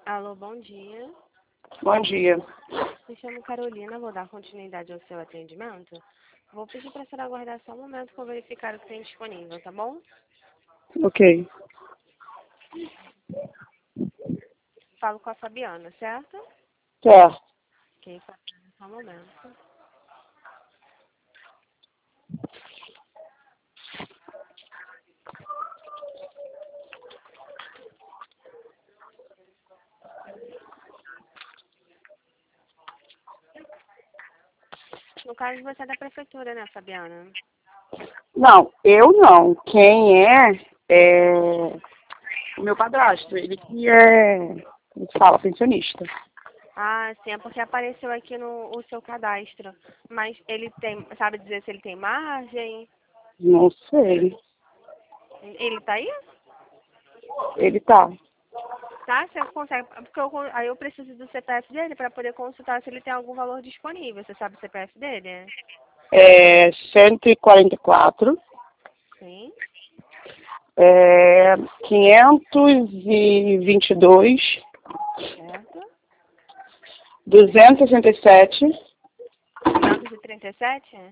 Alô, bom dia. Bom dia. Me chamo Carolina, vou dar continuidade ao seu atendimento. Vou pedir para a senhora aguardar só um momento para verificar o que tem disponível, tá bom? Ok. Falo com a Fabiana, certo? Certo. Ok, Fabiana, só um momento. No caso, você é da prefeitura, né, Fabiana? Não, eu não. Quem é o meu padrasto. Ele que como se fala, pensionista. Ah, sim, é porque apareceu aqui no o seu cadastro. Mas ele tem, sabe dizer se ele tem margem? Não sei. Ele tá aí? Ele tá. Tá? Você consegue, porque aí eu preciso do CPF dele para poder consultar se ele tem algum valor disponível. Você sabe o CPF dele? É 144, Sim. 522, Certo. 267, 537?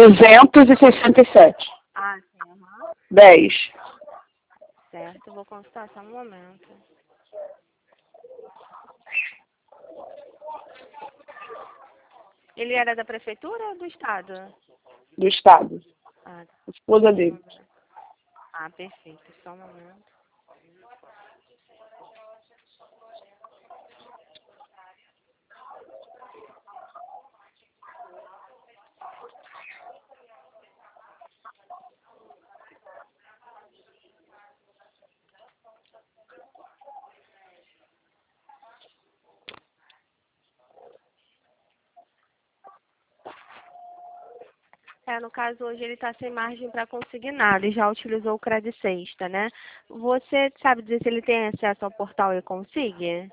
267, Ah, sim, aham. 10. Certo, vou consultar só um momento. Ele era da prefeitura ou do estado? Do estado. Ah, tá. Esposa Só um dele. momento. Ah, perfeito, só um momento. No caso, hoje ele está sem margem para conseguir nada e já utilizou o Credit Sexta, né? Você sabe dizer se ele tem acesso ao portal e consiga?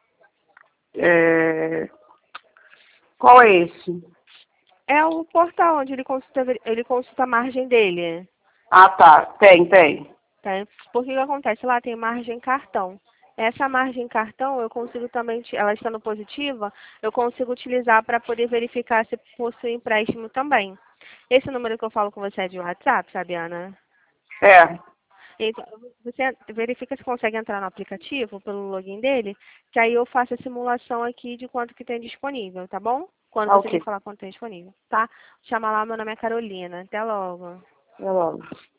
É, qual é esse? É o portal onde ele consulta a margem dele. Ah, tá. Tem. Tá? Porque o que acontece? Lá tem margem cartão. Essa margem cartão, eu consigo também, ela estando positiva, eu consigo utilizar para poder verificar se possui empréstimo também. Esse número que eu falo com você é de WhatsApp, Fabiana? É. Então, você verifica se consegue entrar no aplicativo pelo login dele, que aí eu faço a simulação aqui de quanto que tem disponível, tá bom? Quando Ah, você ok. me falar quanto tem disponível, tá? Chama lá, meu nome é Carolina. Até logo. Até logo.